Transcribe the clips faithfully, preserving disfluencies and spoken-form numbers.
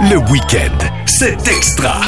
Le week-end, c'est extra.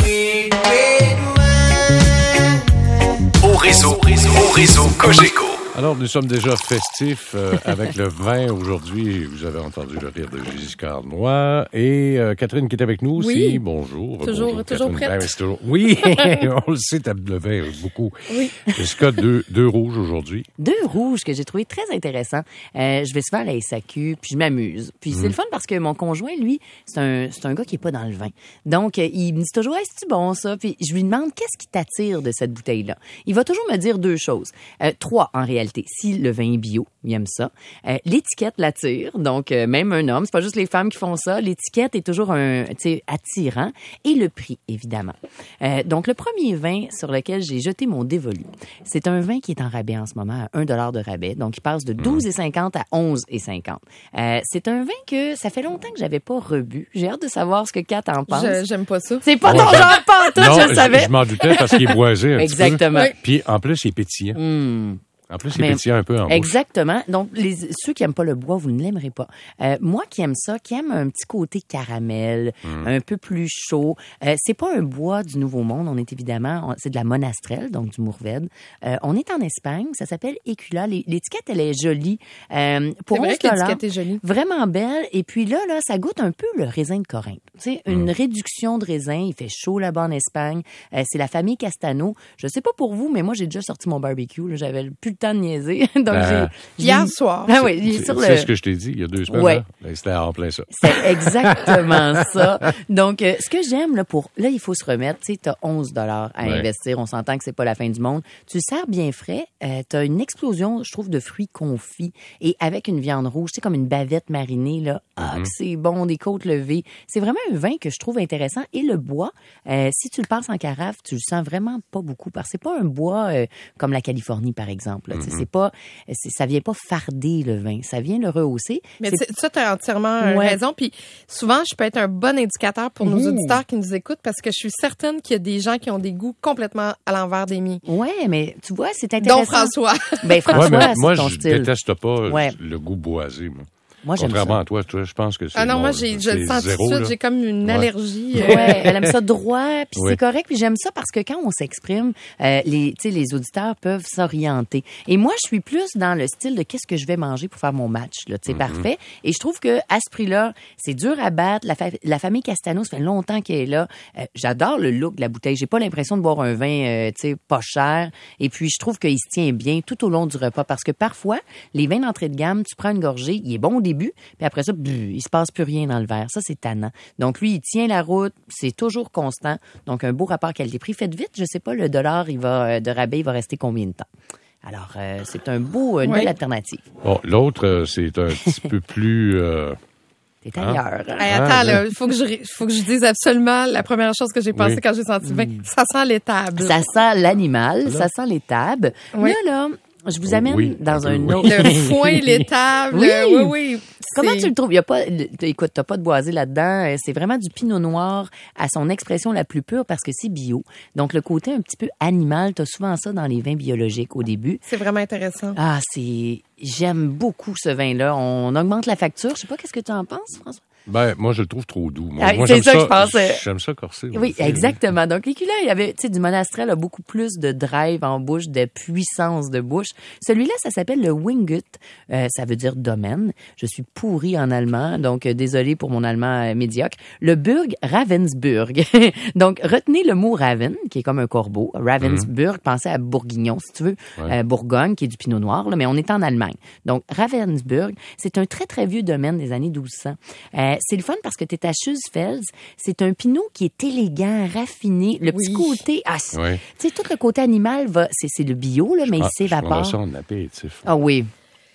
Au réseau, au réseau Cogeco. Alors, nous sommes déjà festifs euh, avec le vin aujourd'hui. Vous avez entendu le rire de Giscard Noir. Et euh, Catherine qui est avec nous aussi. Oui. Bonjour. Toujours, bonjour, toujours Catherine. prête. Ben, c'est toujours... Oui, on le sait, t'as le vin beaucoup. Oui. Jessica, deux, deux rouges aujourd'hui. Deux rouges que j'ai trouvé très intéressants. Euh, je vais souvent à la S A Q, puis je m'amuse. Puis Mm. c'est le fun parce que mon conjoint, lui, c'est un, c'est un gars qui est pas dans le vin. Donc, euh, il me dit toujours, hey, c'est-tu bon ça? Puis je lui demande, qu'est-ce qui t'attire de cette bouteille-là? Il va toujours me dire deux choses. Euh, trois, en réalité. Si le vin est bio, il aime ça. Euh, l'étiquette l'attire. Donc, euh, même un homme, c'est pas juste les femmes qui font ça. L'étiquette est toujours un, tu sais, attirant. Et le prix, évidemment. Euh, donc, le premier vin sur lequel j'ai jeté mon dévolu, c'est un vin qui est en rabais en ce moment, à un dollar de rabais. Donc, il passe de douze virgule cinquante à onze virgule cinquante. Euh, c'est un vin que ça fait longtemps que j'avais pas rebu. J'ai hâte de savoir ce que Kat en pense. Je- J'aime pas ça. C'est pas Ouais, ton j'aime- genre, pas en tout, non, je le savais. je m'en doutais parce qu'il est boisé un Exactement. petit peu. Puis en plus, il est pétillant. Hmm. En plus, il est Mais- pétillant un peu en bouche. Exactement. Donc, les, ceux qui aiment pas le bois, vous ne l'aimerez pas. Euh, moi qui aime ça, qui aime un petit côté caramel, Mm. un peu plus chaud, euh, c'est pas un bois du Nouveau Monde. On est évidemment, on- c'est de la Monastrell, donc du Mourvèdre. Euh, on est en Espagne. Ça s'appelle Écula. Les- L'étiquette, elle est jolie. Euh, pour C'est vrai onze que dollars, l'étiquette est jolie. vraiment belle. Et puis là, là, ça goûte un peu le raisin de Corinthe. Tu sais, une réduction de raisin. Il fait chaud là-bas en Espagne. Euh, c'est la famille Castano. Je sais pas pour vous, mais moi, j'ai déjà sorti mon barbecue. Là. J'avais plus le temps de niaiser. Donc, Ah. j'ai... Hier j'ai- soir. Ah oui, il est C'est sur c'est le... ce que je t'ai dit il y a deux semaines. Ouais. Hein? Ben, c'était en plein ça. C'est exactement ça. Donc, euh, ce que j'aime, là, pour, là, il faut se remettre, tu sais, t'as onze dollars à Ouais. investir. On s'entend que c'est pas la fin du monde. Tu le sers bien frais. Euh, t'as une explosion, je trouve, de fruits confits et avec une viande rouge, tu sais, comme une bavette marinée, là. Ah, que c'est bon, des côtes levées. C'est vraiment un vin que je trouve intéressant. Et le bois, euh, si tu le passes en carafe, tu le sens vraiment pas beaucoup parce que c'est pas un bois euh, comme la Californie, par exemple. là. Tu sais, c'est pas, c'est, ça vient pas farder le vin. Ça vient le rehausser. Mais C'est- c'est- ça, tu as entièrement euh, Ouais. raison. Puis souvent, je peux être un bon indicateur pour nos Mmh. auditeurs qui nous écoutent parce que je suis certaine qu'il y a des gens qui ont des goûts complètement à l'envers des miens. Ouais, mais tu vois, c'est intéressant. Dont François. Ben, François, Ouais, mais c'est moi, ton je style. déteste pas Ouais. le goût boisé. Moi. Moi, j'aime Contrairement ça. à toi, toi, je pense que c'est Ah non, non, moi, j'ai, je c'est le sens tout de zéro, suite. là. J'ai comme une Ouais. allergie. euh, Ouais, elle aime ça droit, puis Oui. c'est correct. Puis j'aime ça parce que quand on s'exprime, euh, les, tu sais, les auditeurs peuvent s'orienter. Et moi, je suis plus dans le style de qu'est-ce que je vais manger pour faire mon match. Là, tu sais, parfait. Et je trouve que à ce prix-là, c'est dur à battre. La, fa- la famille Castano, ça fait longtemps qu'elle est là. Euh, j'adore le look de la bouteille. J'ai pas l'impression de boire un vin, euh, tu sais, pas cher. Et puis, je trouve qu'il se tient bien tout au long du repas parce que parfois, les vins d'entrée de gamme, tu prends une gorgée, il est bon au début, puis après ça, buf, il se passe plus rien dans le verre. Ça, c'est tannant. Donc, lui, il tient la route. C'est toujours constant. Donc, un beau rapport qualité-prix. Faites vite. Je sais pas, le dollar, il va, euh, de rabais, il va rester combien de temps? Alors, euh, c'est un beau, une Oui. belle alternative. Bon, l'autre, euh, c'est un petit peu plus... euh, T'es Hein? ailleurs. Hey, attends, Ah, là, il faut que je, ré- faut que je dise absolument la première chose que j'ai pensé Oui. quand j'ai senti le vin. Ça sent l'étable. Ça sent l'animal, ça sent l'étable. Oui. Là, là, je vous amène Oui, dans un un peu, autre... Le foin, l'étable. Oui. euh, oui, oui. Comment C'est- tu le trouves? Il y a pas, le- écoute, t'as pas de boisé là-dedans. Euh, C'est vraiment du pinot noir à son expression la plus pure parce que c'est bio. Donc, le côté un petit peu animal, t'as souvent ça dans les vins biologiques au début. C'est vraiment intéressant. Ah, c'est, j'aime beaucoup ce vin-là. On augmente la facture. Je sais pas, qu'est-ce que tu en penses, François? Ben, moi, je le trouve trop doux. Moi, Ah, moi, c'est j'aime ça que je pensais. J'aime ça corser. moi Oui, aussi, exactement. Donc, l'écula, il y avait, tu sais, du Monastrell a beaucoup plus de drive en bouche, de puissance de bouche. Celui-là, ça s'appelle le Wingut. Euh, ça veut dire domaine. Je suis pourrie en allemand, donc euh, désolé pour mon allemand euh, médiocre. Le Burg Ravensburg. Donc, retenez le mot Raven, qui est comme un corbeau. Ravensburg, pensez à Bourguignon, si tu veux. Ouais. Euh, Bourgogne, qui est du pinot noir, là, mais on est en Allemagne. Donc, Ravensburg, c'est un très, très vieux domaine des années douze cents. Euh, c'est le fun parce que tu es à Schulzfels. C'est un pinot qui est élégant, raffiné. Le petit Oui. côté... Ah, c'est- Ouais. tu sais, tout le côté animal, va, c'est, c'est le bio, là, mais Ah, il je prendrais s'évapore. ça en apéritif. Ah oui.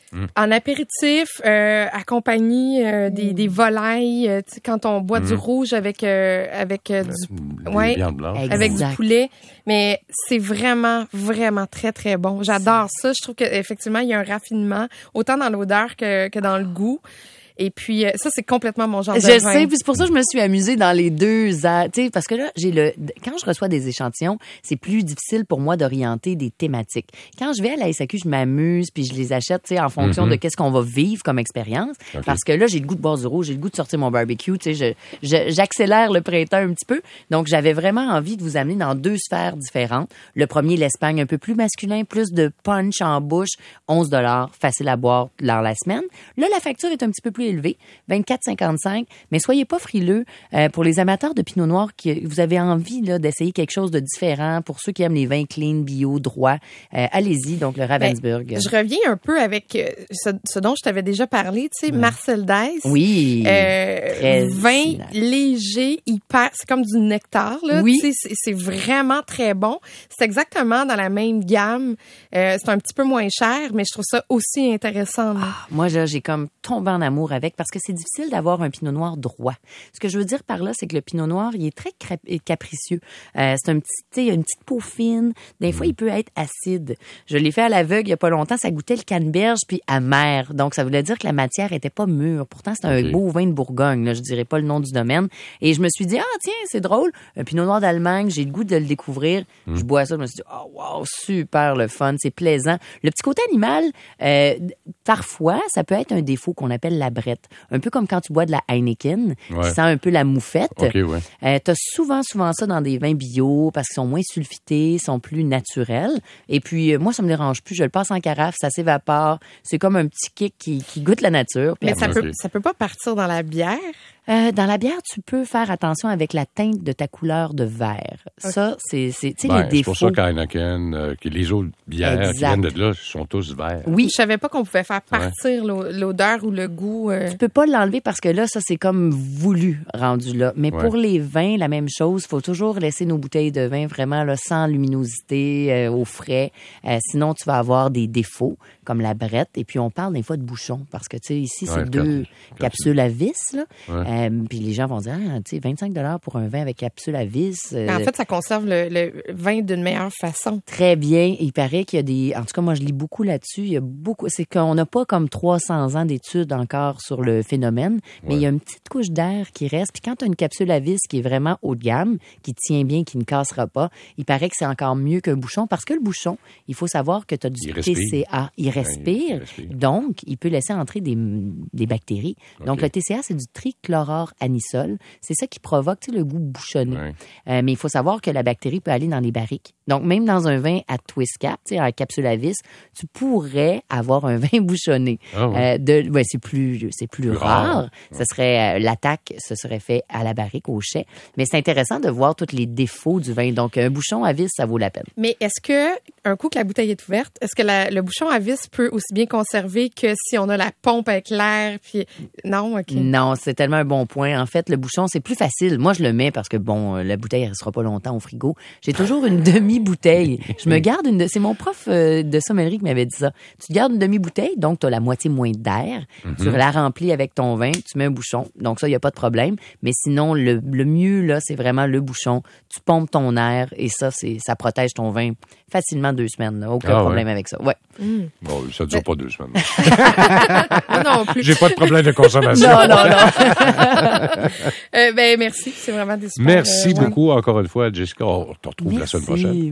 En apéritif, euh, accompagné euh, des, des volailles, euh, tu sais, quand on boit du rouge avec avec, avec euh, du Des ouais, viandes blanches. Exact. avec du poulet, mais c'est vraiment vraiment très très bon. J'adore ça. Je trouve que effectivement il y a un raffinement autant dans l'odeur que que dans le goût. Et puis, euh, ça, c'est complètement mon genre de Je vin. sais, puis c'est pour ça que je me suis amusée dans les deux ans. Tu sais, parce que là, j'ai le, quand je reçois des échantillons, c'est plus difficile pour moi d'orienter des thématiques. Quand je vais à la S A Q, je m'amuse, puis je les achète, tu sais, en fonction Mm-hmm. de qu'est-ce qu'on va vivre comme expérience. Okay. Parce que là, j'ai le goût de boire du rouge, j'ai le goût de sortir mon barbecue, tu sais, je, je, j'accélère le printemps un petit peu. Donc, j'avais vraiment envie de vous amener dans deux sphères différentes. Le premier, l'Espagne, un peu plus masculin, plus de punch en bouche, onze dollars, facile à boire dans la semaine. Là, la facture est un petit peu plus élevée, vingt-quatre cinquante-cinq, mais soyez pas frileux. Euh, pour les amateurs de Pinot Noir, qui, vous avez envie là, d'essayer quelque chose de différent, pour ceux qui aiment les vins clean, bio, droit, euh, allez-y, donc le Ravensburg. Ben, je reviens un peu avec euh, ce, ce dont je t'avais déjà parlé, tu sais, mmh. Marcel Dice. Oui. Euh, vin léger, hyper, c'est comme du nectar, là. Oui. Tu sais, c'est, c'est vraiment très bon. C'est exactement dans la même gamme. Euh, c'est un petit peu moins cher, mais je trouve ça aussi intéressant. Ah, moi, là, j'ai comme tombé en amour avec parce que c'est difficile d'avoir un Pinot Noir droit. Ce que je veux dire par là, c'est que le Pinot Noir, il est très capricieux. Euh, c'est un petit, tu sais, une petite peau fine. Des fois, il peut être acide. Je l'ai fait à l'aveugle il y a pas longtemps. Ça goûtait le canneberge puis amer. Donc, ça voulait dire que la matière était pas mûre. Pourtant, c'est un okay. beau vin de Bourgogne. Là, je dirais pas le nom du domaine. Et je me suis dit, ah tiens, c'est drôle. Un Pinot Noir d'Allemagne, j'ai le goût de le découvrir. Mm. Je bois ça, je me suis dit, oh wow, super le fun, c'est plaisant. Le petit côté animal, euh, parfois, ça peut être un défaut qu'on appelle la brette. Un peu comme quand tu bois de la Heineken, ouais. tu sens un peu la moufette. Okay, ouais. euh, tu as souvent, souvent ça dans des vins bio parce qu'ils sont moins sulfités, sont plus naturels. Et puis, euh, moi, ça me dérange plus. Je le passe en carafe, ça s'évapore. C'est comme un petit kick qui, qui goûte la nature. Mais ça okay. peut, ça peut pas partir dans la bière? Euh, dans la bière, tu peux faire attention avec la teinte de ta couleur de verre. Okay. Ça, c'est, c'est tu sais, ben, les défauts. C'est pour ça qu'Heineken, euh, que les autres bières exact. Qui viennent de là sont tous verts. Oui. Je savais pas qu'on pouvait faire partir ouais. l'odeur ou le goût. Euh... Tu peux pas l'enlever parce que là, ça, c'est comme voulu rendu là. Mais ouais. pour les vins, la même chose. Faut toujours laisser nos bouteilles de vin vraiment là, sans luminosité, euh, au frais. Euh, sinon, tu vas avoir des défauts comme la brette. Et puis, on parle des fois de bouchons parce que, tu sais, ici, c'est ouais, deux capsule. capsules à vis, là. Ouais. Euh, puis les gens vont dire, ah, tu sais, vingt-cinq dollars pour un vin avec capsule à vis. Euh, en fait, ça conserve le, le vin d'une meilleure façon. Très bien. Il paraît qu'il y a des... En tout cas, moi, je lis beaucoup là-dessus. Il y a beaucoup... C'est qu'on n'a pas comme trois cents ans d'études encore sur le phénomène, mais ouais. il y a une petite couche d'air qui reste. Puis quand tu as une capsule à vis qui est vraiment haut de gamme, qui tient bien, qui ne cassera pas, il paraît que c'est encore mieux qu'un bouchon parce que le bouchon, il faut savoir que tu as du T C A. Il respire. Ouais, il respire. Donc, il peut laisser entrer des, des bactéries. Okay. Donc, le T C A, c'est du trichloroanisole. C'est ça qui provoque le goût bouchonné. Ouais. Euh, mais il faut savoir que la bactérie peut aller dans les barriques. Donc, même dans un vin à twist cap, en capsule à vis, tu pourrais avoir un vin bouchonné. Ah ouais. euh, de, ouais, c'est plus, c'est plus, plus rare. rare. Ouais. Ce serait, euh, l'attaque, ce serait fait à la barrique, au chai. Mais c'est intéressant de voir tous les défauts du vin. Donc, un bouchon à vis, ça vaut la peine. Mais est-ce que, un coup que la bouteille est ouverte, est-ce que la, le bouchon à vis peut aussi bien conserver que si on a la pompe avec l'air? Puis... Non, OK. Non, c'est tellement un bon point. En fait, le bouchon, c'est plus facile. Moi, je le mets parce que, bon, la bouteille ne restera pas longtemps au frigo. J'ai toujours une demi-bouteille. Je me garde une... C'est mon prof de sommellerie qui m'avait dit ça. Tu gardes une demi-bouteille, donc tu as la moitié moins d'air. Mm-hmm. Tu la remplis avec ton vin, tu mets un bouchon. Donc ça, il n'y a pas de problème. Mais sinon, le, le mieux, là, c'est vraiment le bouchon. Tu pompes ton air et ça, c'est, ça protège ton vin facilement deux semaines. Là. Aucun ah, problème ouais. avec ça. Ouais. Mm. Bon, ça ne dure pas deux semaines. non plus. J'ai pas de problème de consommation. Non, non, non. euh, ben, merci. C'est vraiment des super. Merci euh, beaucoup, ouais. encore une fois, Jessica. On te retrouve merci. la semaine prochaine.